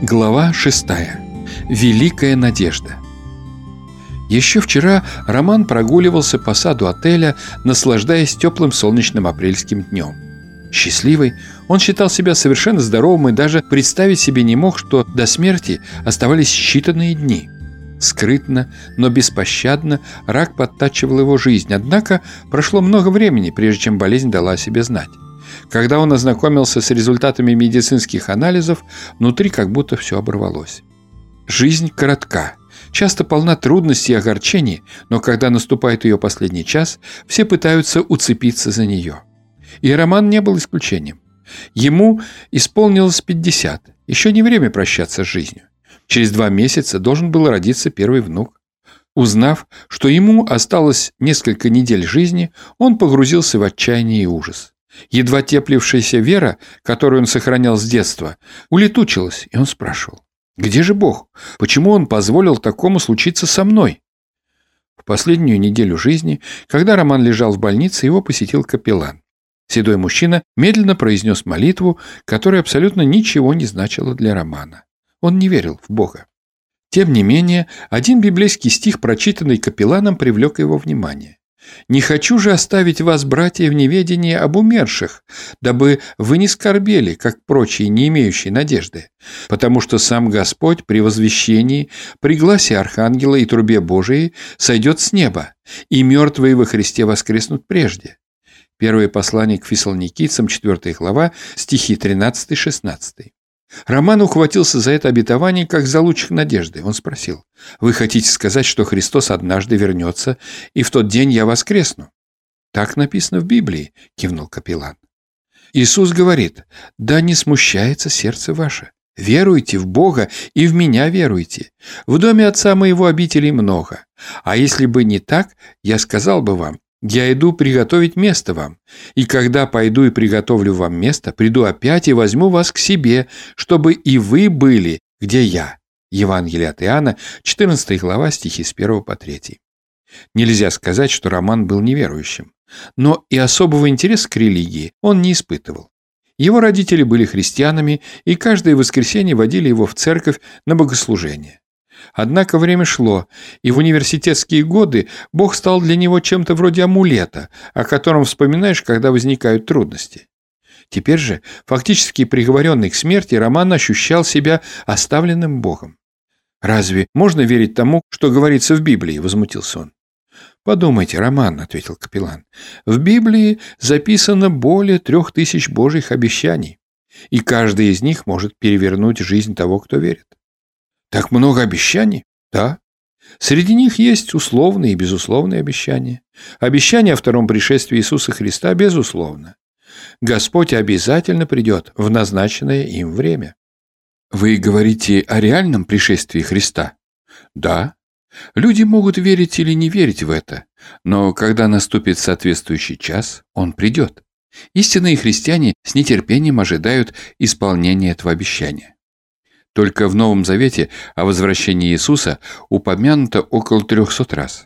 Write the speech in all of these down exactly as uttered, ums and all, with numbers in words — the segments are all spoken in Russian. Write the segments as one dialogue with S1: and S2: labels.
S1: Глава шестая. Великая надежда. Еще вчера Роман прогуливался по саду отеля, наслаждаясь теплым солнечным апрельским днем. Счастливый, он считал себя совершенно здоровым и даже представить себе не мог, что до смерти оставались считанные дни. Скрытно, но беспощадно рак подтачивал его жизнь, однако прошло много времени, прежде чем болезнь дала о себе знать. Когда он ознакомился с результатами медицинских анализов, внутри как будто все оборвалось. Жизнь коротка, часто полна трудностей и огорчений, но когда наступает ее последний час, все пытаются уцепиться за нее. И Роман не был исключением. Ему исполнилось пятьдесят, еще не время прощаться с жизнью. Через два месяца должен был родиться первый внук. Узнав, что ему осталось несколько недель жизни, он погрузился в отчаяние и ужас. Едва теплившаяся вера, которую он сохранял с детства, улетучилась, и он спрашивал: «Где же Бог? Почему Он позволил такому случиться со мной?» В последнюю неделю жизни, когда Роман лежал в больнице, его посетил капеллан. Седой мужчина медленно произнес молитву, которая абсолютно ничего не значила для Романа. Он не верил в Бога. Тем не менее, один библейский стих, прочитанный капелланом, привлек его внимание. «Не хочу же оставить вас, братья, в неведении об умерших, дабы вы не скорбели, как прочие, не имеющие надежды, потому что сам Господь при возвещении, при гласе архангела и трубе Божией сойдет с неба, и мертвые во Христе воскреснут прежде». Первое послание к Фессалоникийцам, четвёртая глава, стихи тринадцатый-шестнадцатый. Роман ухватился за это обетование как за лучик надежды. Он спросил: «Вы хотите сказать, что Христос однажды вернется, и в тот день я воскресну?» «Так написано в Библии», — кивнул капеллан. Иисус говорит: «Да не смущается сердце ваше. Веруйте в Бога и в Меня веруйте. В доме Отца Моего обителей много. А если бы не так, я сказал бы вам: я иду приготовить место вам. И когда пойду и приготовлю вам место, приду опять и возьму вас к себе, чтобы и вы были, где я». Евангелие от Иоанна, четырнадцатая глава, стихи с первого по третий. Нельзя сказать, что Роман был неверующим, но и особого интереса к религии он не испытывал. Его родители были христианами, и каждое воскресенье водили его в церковь на богослужение. Однако время шло, и в университетские годы Бог стал для него чем-то вроде амулета, о котором вспоминаешь, когда возникают трудности. Теперь же, фактически приговоренный к смерти, Роман ощущал себя оставленным Богом. «Разве можно верить тому, что говорится в Библии?» — возмутился он. «Подумайте, Роман», — ответил капеллан, — «в Библии записано более трех тысяч Божьих обещаний, и каждый из них может перевернуть жизнь того, кто верит». «Так много обещаний?» «Да. Среди них есть условные и безусловные обещания. Обещание о втором пришествии Иисуса Христа безусловно. Господь обязательно придет в назначенное им время». «Вы говорите о реальном пришествии Христа?» «Да. Люди могут верить или не верить в это, но когда наступит соответствующий час, Он придет. Истинные христиане с нетерпением ожидают исполнения этого обещания. Только в Новом Завете о возвращении Иисуса упомянуто около трехсот раз.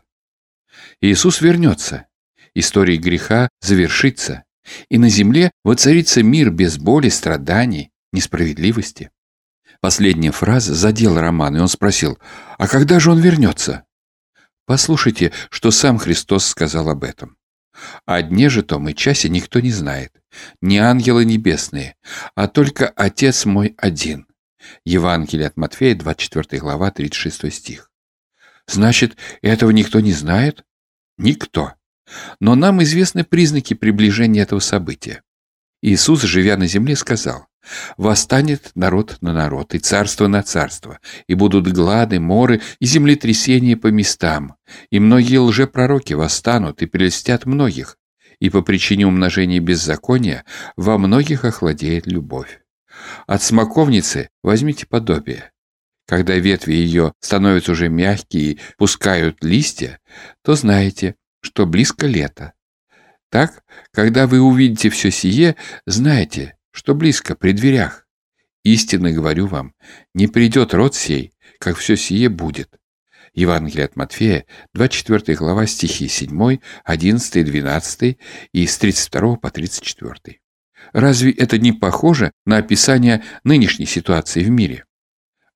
S1: Иисус вернется, история греха завершится, и на земле воцарится мир без боли, страданий, несправедливости. Последняя фраза задела Романа, и он спросил: «А когда же Он вернется?» Послушайте, что сам Христос сказал об этом. «О дне же том и часе никто не знает, ни ангелы небесные, а только Отец мой один». Евангелие от Матфея, двадцать четвёртая глава, тридцать шестой стих. Значит, этого никто не знает? Никто. Но нам известны признаки приближения этого события. Иисус, живя на земле, сказал: «Восстанет народ на народ, и царство на царство, и будут глады, моры и землетрясения по местам, и многие лжепророки восстанут и прельстят многих, и по причине умножения беззакония во многих охладеет любовь. От смоковницы возьмите подобие. Когда ветви ее становятся уже мягкие и пускают листья, то знаете, что близко лето. Так, когда вы увидите все сие, знайте, что близко, при дверях. Истинно говорю вам, не придет род сей, как все сие будет». Евангелие от Матфея, двадцать четвёртая глава, стихи седьмой, одиннадцатый, двенадцатый и с тридцать второго по тридцать четвёртый. Разве это не похоже на описание нынешней ситуации в мире?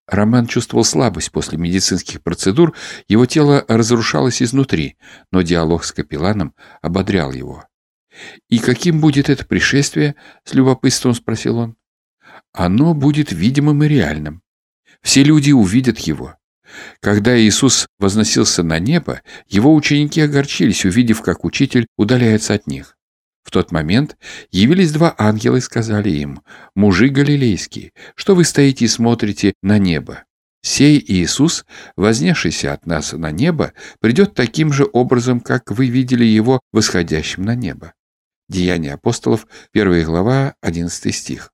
S1: Роман чувствовал слабость после медицинских процедур, его тело разрушалось изнутри, но диалог с капелланом ободрял его. «И каким будет это пришествие?» — с любопытством спросил он. «Оно будет видимым и реальным. Все люди увидят его». Когда Иисус возносился на небо, его ученики огорчились, увидев, как учитель удаляется от них. В тот момент явились два ангела и сказали им: «Мужи галилейские, что вы стоите и смотрите на небо? Сей Иисус, вознесшийся от нас на небо, придет таким же образом, как вы видели его восходящим на небо». Деяния апостолов, первая глава, одиннадцатый стих.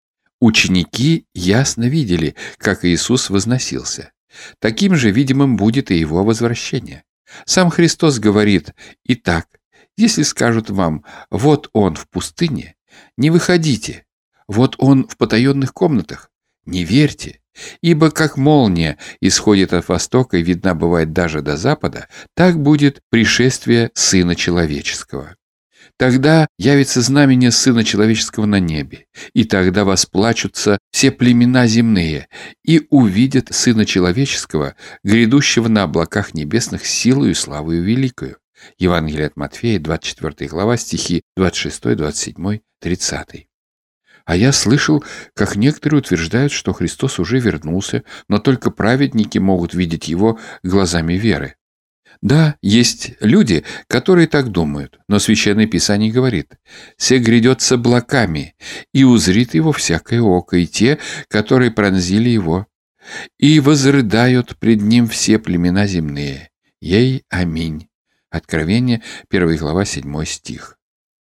S1: Ученики ясно видели, как Иисус возносился. Таким же видимым будет и его возвращение. Сам Христос говорит: «Итак, если скажут вам: вот он в пустыне, не выходите, вот он в потаенных комнатах, не верьте, ибо как молния исходит от востока и видна бывает даже до запада, так будет пришествие Сына Человеческого. Тогда явится знамение Сына Человеческого на небе, и тогда восплачутся все племена земные, и увидят Сына Человеческого, грядущего на облаках небесных силою и славою великою». Евангелие от Матфея, двадцать четвёртая глава, стихи двадцать шестой, двадцать седьмой, тридцатый. А я слышал, как некоторые утверждают, что Христос уже вернулся, но только праведники могут видеть его глазами веры. Да, есть люди, которые так думают, но Священное Писание говорит: «Се грядет с облаками, и узрит его всякое око, и те, которые пронзили его, и возрыдают пред ним все племена земные. Ей аминь». Откровение, первая глава, седьмой стих.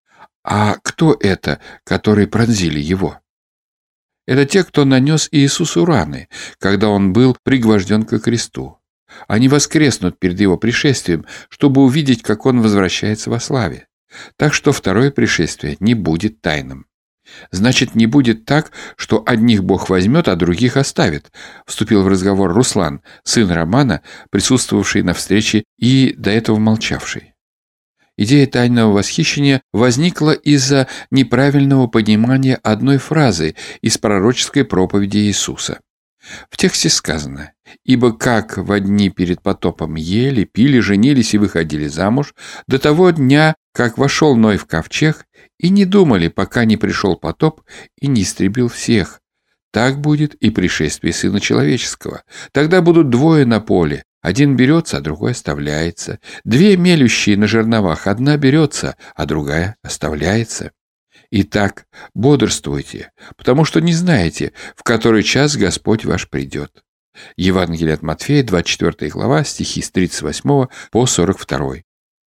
S1: А кто это, которые пронзили его? Это те, кто нанес Иисусу раны, когда он был пригвожден ко кресту. Они воскреснут перед его пришествием, чтобы увидеть, как он возвращается во славе. Так что второе пришествие не будет тайным. Значит, не будет так, что одних Бог возьмет, а других оставит, вступил в разговор Руслан, сын Романа, присутствовавший на встрече и до этого молчавший. Идея тайного восхищения возникла из-за неправильного понимания одной фразы из пророческой проповеди Иисуса. В тексте сказано: «Ибо как во дни перед потопом ели, пили, женились и выходили замуж, до того дня, как вошел Ной в ковчег, и не думали, пока не пришел потоп и не истребил всех. Так будет и пришествие Сына Человеческого. Тогда будут двое на поле, один берется, а другой оставляется. Две мелющие на жерновах, одна берется, а другая оставляется. Итак, бодрствуйте, потому что не знаете, в который час Господь ваш придет». Евангелие от Матфея, двадцать четвёртая глава, стихи с тридцать восьмого по сорок второй.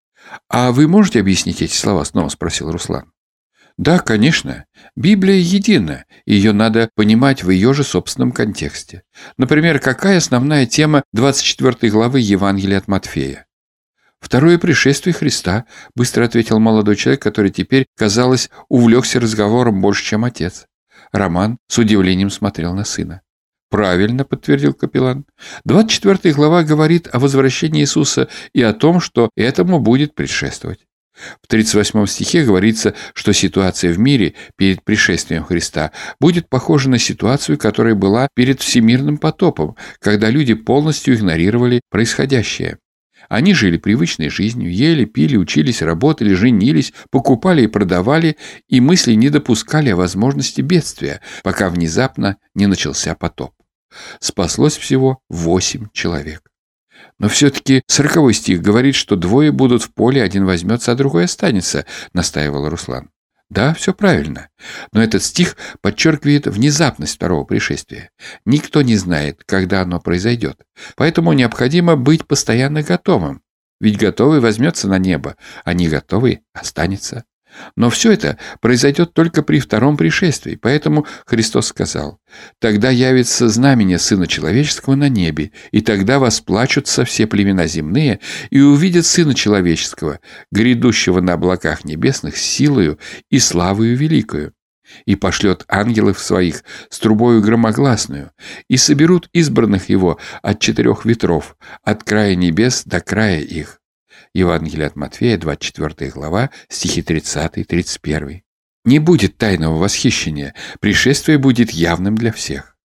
S1: «А вы можете объяснить эти слова?» — снова спросил Руслан. «Да, конечно. Библия едина, и ее надо понимать в ее же собственном контексте. Например, какая основная тема двадцать четвёртой главы Евангелия от Матфея?» «Второе пришествие Христа», — быстро ответил молодой человек, который теперь, казалось, увлекся разговором больше, чем отец. Роман с удивлением смотрел на сына. «Правильно», — подтвердил капеллан. «двадцать четвёртая глава говорит о возвращении Иисуса и о том, что этому будет предшествовать. В тридцать восьмом стихе говорится, что ситуация в мире перед пришествием Христа будет похожа на ситуацию, которая была перед всемирным потопом, когда люди полностью игнорировали происходящее. Они жили привычной жизнью, ели, пили, учились, работали, женились, покупали и продавали, и мысли не допускали о возможности бедствия, пока внезапно не начался потоп. Спаслось всего восемь человек. Но все-таки сороковой стих говорит, что двое будут в поле, один возьмется, а другой останется, настаивал Руслан. Да, все правильно. Но этот стих подчеркивает внезапность второго пришествия. Никто не знает, когда оно произойдет. Поэтому необходимо быть постоянно готовым. Ведь готовый возьмется на небо, а не готовый останется. Но все это произойдет только при втором пришествии. Поэтому Христос сказал: «Тогда явится знамение Сына Человеческого на небе, и тогда восплачутся все племена земные, и увидят Сына Человеческого, грядущего на облаках небесных с силою и славою великою. И пошлет ангелов своих с трубою громогласную, и соберут избранных его от четырех ветров, от края небес до края их». Евангелие от Матфея, двадцать четвёртая глава, стихи тридцатый тридцать первый. Не будет тайного восхищения, пришествие будет явным для всех.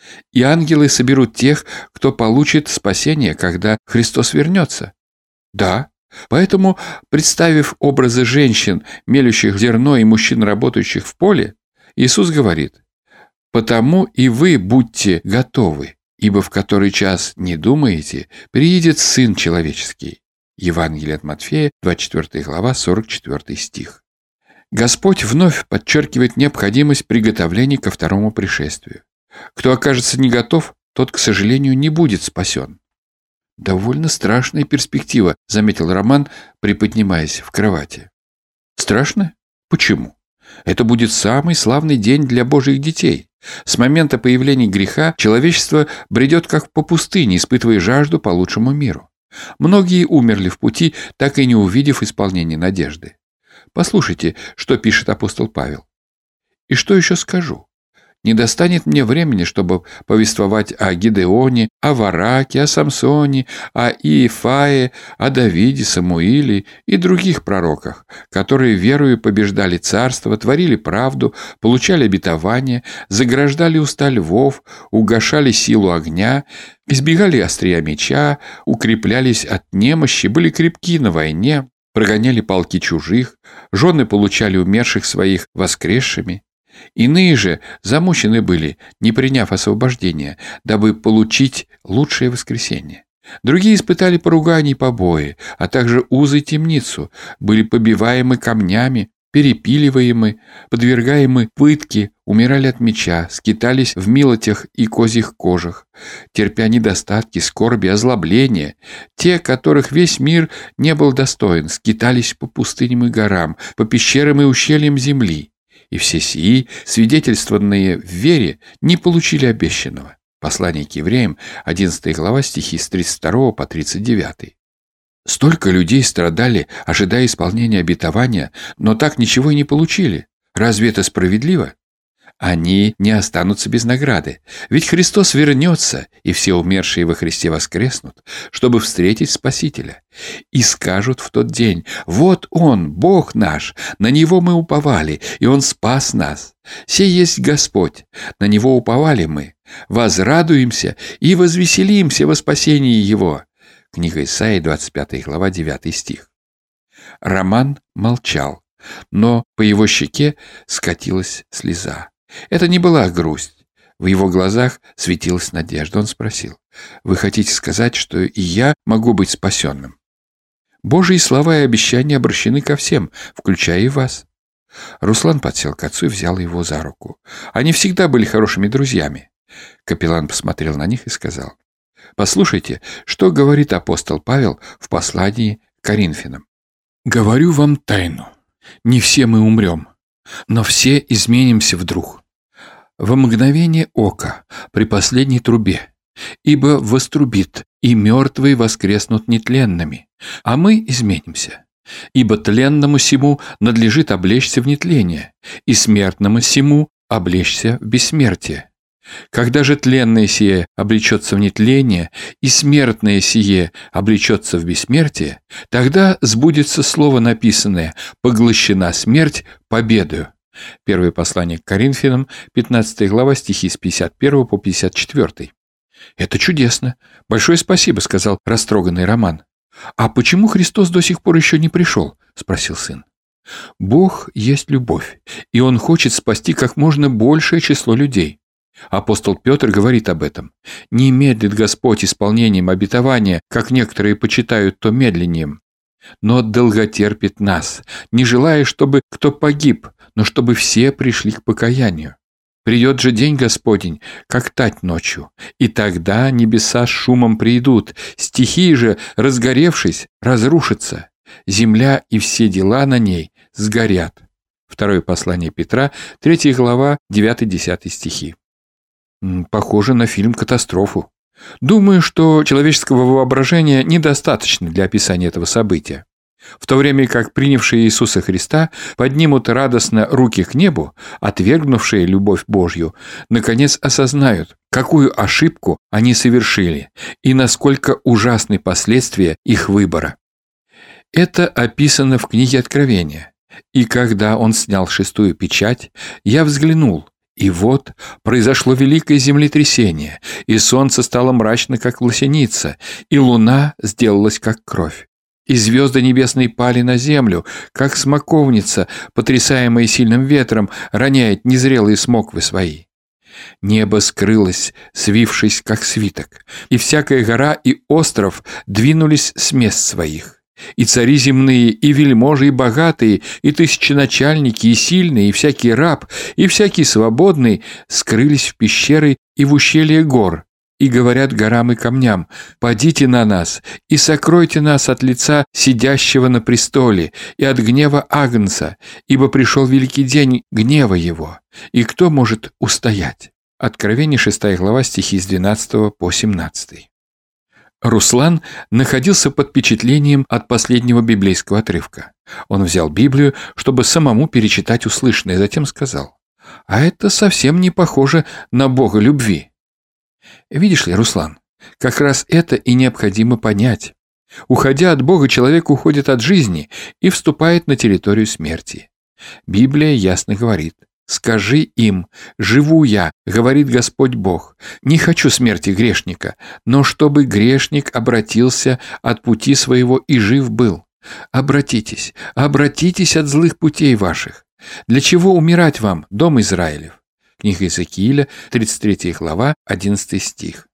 S1: И ангелы соберут тех, кто получит спасение, когда Христос вернется. Да, поэтому, представив образы женщин, мелющих зерно, и мужчин, работающих в поле, Иисус говорит: «Потому и вы будьте готовы, ибо в который час не думаете, приидет Сын Человеческий». Евангелие от Матфея, двадцать четвёртая глава, сорок четвёртый стих. Господь вновь подчеркивает необходимость приготовления ко второму пришествию. Кто окажется не готов, тот, к сожалению, не будет спасен. «Довольно страшная перспектива», — заметил Роман, приподнимаясь в кровати. «Страшно? Почему? Это будет самый славный день для Божьих детей. С момента появления греха человечество бредет как по пустыне, испытывая жажду по лучшему миру. Многие умерли в пути, так и не увидев исполнения надежды. Послушайте, что пишет апостол Павел. «И что еще скажу? Не достанет мне времени, чтобы повествовать о Гидеоне, о Вараке, о Самсоне, о Иефае, о Давиде, Самуиле и других пророках, которые верою побеждали царство, творили правду, получали обетование, заграждали уста львов, угашали силу огня, избегали острия меча, укреплялись от немощи, были крепки на войне, прогоняли полки чужих, жены получали умерших своих воскресшими. Иные же замучены были, не приняв освобождения, дабы получить лучшее воскресение. Другие испытали поругание и побои, а также узы и темницу, были побиваемы камнями, перепиливаемы, подвергаемы пытке, умирали от меча, скитались в милотях и козьих кожах, терпя недостатки, скорби, озлобления. Те, которых весь мир не был достоин, скитались по пустыням и горам, по пещерам и ущельям земли. И все сии, свидетельствованные в вере, не получили обещанного». Послание к евреям, одиннадцатая глава, стихи с тридцать второго по тридцать девятый. Столько людей страдали, ожидая исполнения обетования, но так ничего и не получили. Разве это справедливо? Они не останутся без награды. Ведь Христос вернется, и все умершие во Христе воскреснут, чтобы встретить Спасителя. И скажут в тот день: «Вот Он, Бог наш, на Него мы уповали, и Он спас нас. Сей есть Господь, на Него уповали мы. Возрадуемся и возвеселимся во спасении Его». Книга Исаии, двадцать пятая глава, девятый стих. Роман молчал, но по его щеке скатилась слеза. Это не была грусть. В его глазах светилась надежда. Он спросил: «Вы хотите сказать, что и я могу быть спасенным?» Божьи слова и обещания обращены ко всем, включая и вас. Руслан подсел к отцу и взял его за руку. Они всегда были хорошими друзьями. Капеллан посмотрел на них и сказал: «Послушайте, что говорит апостол Павел в послании к Коринфянам. Говорю вам тайну. Не все мы умрем, но все изменимся вдруг. Во мгновение ока, при последней трубе. Ибо вострубит, и мертвые воскреснут нетленными, а мы изменимся. Ибо тленному сему надлежит облечься в нетление, и смертному сему облечься в бессмертие. Когда же тленное сие облечется в нетление, и смертное сие облечется в бессмертие, тогда сбудется слово написанное: «Поглощена смерть победою». Первое послание к Коринфянам, пятнадцатая глава, стихи с пятьдесят первого по пятьдесят четвёртый. «Это чудесно. Большое спасибо», — сказал растроганный Роман. «А почему Христос до сих пор еще не пришел?» — спросил сын. «Бог есть любовь, и Он хочет спасти как можно большее число людей. Апостол Петр говорит об этом. Не медлит Господь исполнением обетования, как некоторые почитают то медленнем, но долготерпит нас, не желая, чтобы кто погиб, но чтобы все пришли к покаянию. Придет же день Господень, как тать ночью, и тогда небеса с шумом придут, стихии же, разгоревшись, разрушатся, земля и все дела на ней сгорят». Второе послание Петра, третья глава, девятый-десятый стихи. Похоже на фильм-катастрофу. Думаю, что человеческого воображения недостаточно для описания этого события. В то время как принявшие Иисуса Христа поднимут радостно руки к небу, отвергнувшие любовь Божью, наконец осознают, какую ошибку они совершили и насколько ужасны последствия их выбора. Это описано в книге Откровения. «И когда он снял шестую печать, я взглянул, И вот произошло великое землетрясение, и солнце стало мрачно, как власеница, и луна сделалась, как кровь. И звезды небесные пали на землю, как смоковница, потрясаемая сильным ветром, роняет незрелые смоквы свои. Небо скрылось, свившись, как свиток, и всякая гора и остров двинулись с мест своих. И цари земные, и вельможи, и богатые, и тысяченачальники, и сильные, и всякий раб, и всякий свободный скрылись в пещеры и в ущелье гор, и говорят горам и камням: «Падите на нас, и сокройте нас от лица сидящего на престоле, и от гнева Агнца, ибо пришел великий день гнева его, и кто может устоять?» Откровение, шестая глава, стихи с двенадцатого по семнадцатый. Руслан находился под впечатлением от последнего библейского отрывка. Он взял Библию, чтобы самому перечитать услышанное, затем сказал: «А это совсем не похоже на Бога любви». Видишь ли, Руслан, как раз это и необходимо понять. Уходя от Бога, человек уходит от жизни и вступает на территорию смерти. Библия ясно говорит: «Скажи им: живу я, говорит Господь Бог, не хочу смерти грешника, но чтобы грешник обратился от пути своего и жив был. Обратитесь, обратитесь от злых путей ваших. Для чего умирать вам, дом Израилев?» Книга Иезекииля, тридцать третья глава, одиннадцатый стих.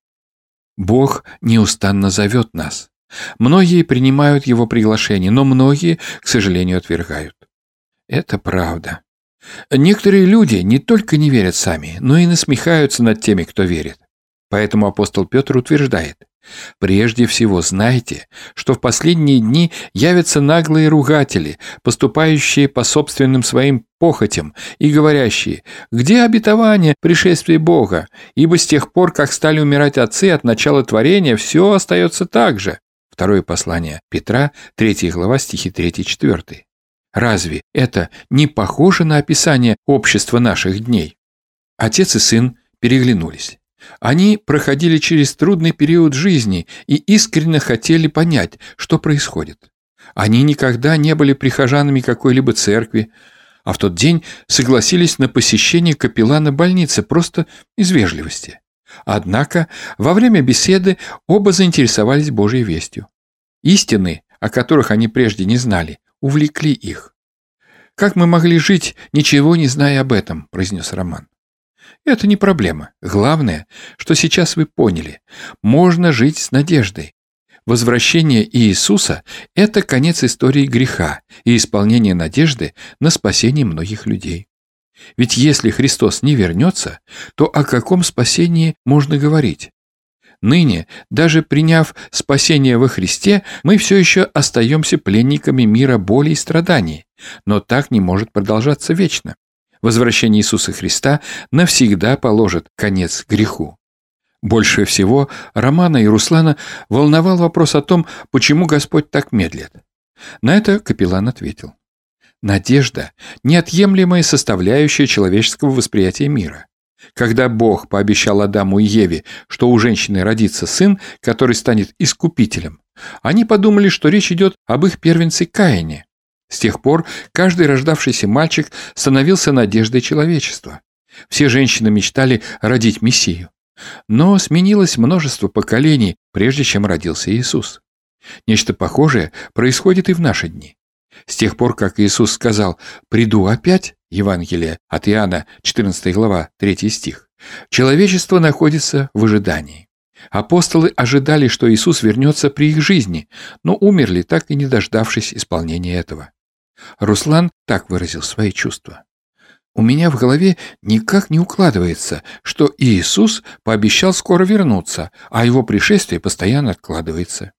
S1: Бог неустанно зовет нас. Многие принимают Его приглашение, но многие, к сожалению, отвергают. Это правда. Некоторые люди не только не верят сами, но и насмехаются над теми, кто верит. Поэтому апостол Петр утверждает: «Прежде всего знайте, что в последние дни явятся наглые ругатели, поступающие по собственным своим похотям и говорящие: где обетование пришествия Бога? Ибо с тех пор, как стали умирать отцы от начала творения, все остается так же». Второе послание Петра, третья глава, стихи три-четыре. Разве это не похоже на описание общества наших дней? Отец и сын переглянулись. Они проходили через трудный период жизни и искренне хотели понять, что происходит. Они никогда не были прихожанами какой-либо церкви, а в тот день согласились на посещение капеллана больницы просто из вежливости. Однако во время беседы оба заинтересовались Божьей вестью. Истины, о которых они прежде не знали, увлекли их. «Как мы могли жить, ничего не зная об этом?» – произнес Роман. «Это не проблема. Главное, что сейчас вы поняли. Можно жить с надеждой. Возвращение Иисуса – это конец истории греха и исполнение надежды на спасение многих людей. Ведь если Христос не вернется, то о каком спасении можно говорить? Ныне, даже приняв спасение во Христе, мы все еще остаемся пленниками мира боли и страданий, но так не может продолжаться вечно. Возвращение Иисуса Христа навсегда положит конец греху». Больше всего Романа и Руслана волновал вопрос о том, почему Господь так медлит. На это капеллан ответил: «Надежда – неотъемлемая составляющая человеческого восприятия мира. Когда Бог пообещал Адаму и Еве, что у женщины родится сын, который станет искупителем, они подумали, что речь идет об их первенце Каине. С тех пор каждый рождавшийся мальчик становился надеждой человечества. Все женщины мечтали родить Мессию. Но сменилось множество поколений, прежде чем родился Иисус. Нечто похожее происходит и в наши дни. С тех пор, как Иисус сказал «приду опять», Евангелие от Иоанна, четырнадцатая глава, третий стих, человечество находится в ожидании. Апостолы ожидали, что Иисус вернется при их жизни, но умерли, так и не дождавшись исполнения этого. Руслан так выразил свои чувства: «У меня в голове никак не укладывается, что Иисус пообещал скоро вернуться, а его пришествие постоянно откладывается».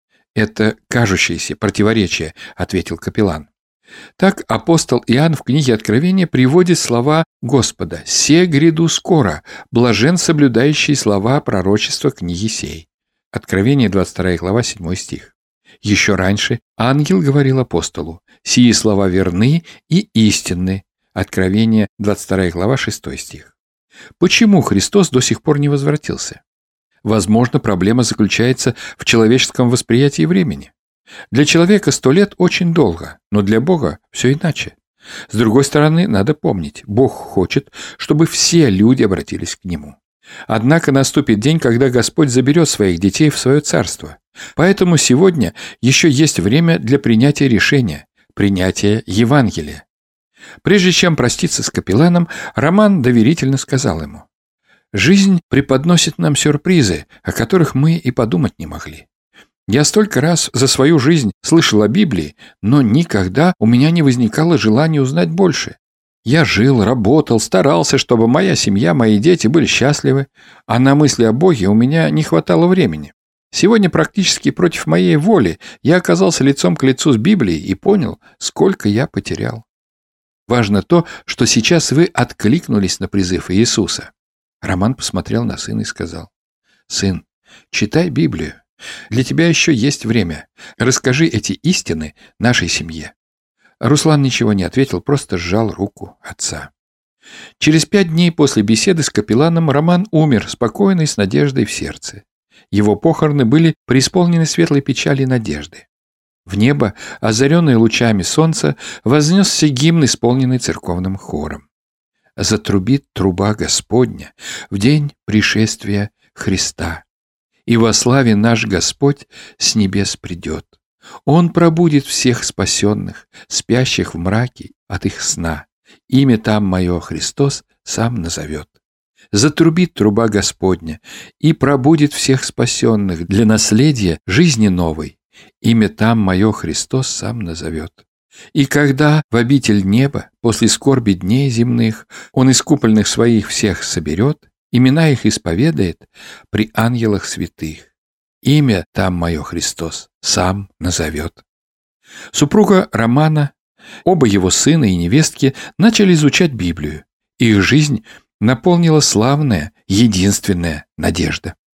S1: «Это кажущееся противоречие», — ответил капеллан. Так апостол Иоанн в книге Откровения приводит слова Господа: «Се гряду скоро, блажен соблюдающий слова пророчества книги сей». Откровение, двадцать вторая глава, седьмой стих. Еще раньше ангел говорил апостолу: «Сии слова верны и истинны». Откровение, двадцать вторая глава, шестой стих. Почему Христос до сих пор не возвратился? Возможно, проблема заключается в человеческом восприятии времени. Для человека сто лет очень долго, но для Бога все иначе. С другой стороны, надо помнить, Бог хочет, чтобы все люди обратились к Нему. Однако наступит день, когда Господь заберет своих детей в свое царство. Поэтому сегодня еще есть время для принятия решения, принятия Евангелия. Прежде чем проститься с капелланом, Роман доверительно сказал ему: «Жизнь преподносит нам сюрпризы, о которых мы и подумать не могли. Я столько раз за свою жизнь слышал о Библии, но никогда у меня не возникало желания узнать больше. Я жил, работал, старался, чтобы моя семья, мои дети были счастливы, а на мысли о Боге у меня не хватало времени. Сегодня практически против моей воли я оказался лицом к лицу с Библией и понял, сколько я потерял. Важно то, что сейчас вы откликнулись на призыв Иисуса». Роман посмотрел на сына и сказал: «Сын, читай Библию. Для тебя еще есть время. Расскажи эти истины нашей семье». Руслан ничего не ответил, просто сжал руку отца. Через пять дней после беседы с капелланом Роман умер, спокойный, с надеждой в сердце. Его похороны были преисполнены светлой печали и надежды. В небо, озаренное лучами солнца, вознесся гимн, исполненный церковным хором. «Затрубит труба Господня в день пришествия Христа, и во славе наш Господь с небес придет. Он пробудит всех спасенных, спящих в мраке от их сна. Имя там мое Христос сам назовет. Затрубит труба Господня, и пробудит всех спасенных для наследия жизни новой. Имя там мое Христос сам назовет. И когда в обитель неба, после скорби дней земных, Он искупленных своих всех соберет, имена их исповедает при ангелах святых. Имя там мое Христос сам назовет». Супруга Романа, оба его сына и невестки начали изучать Библию. Их жизнь наполнила славная, единственная надежда.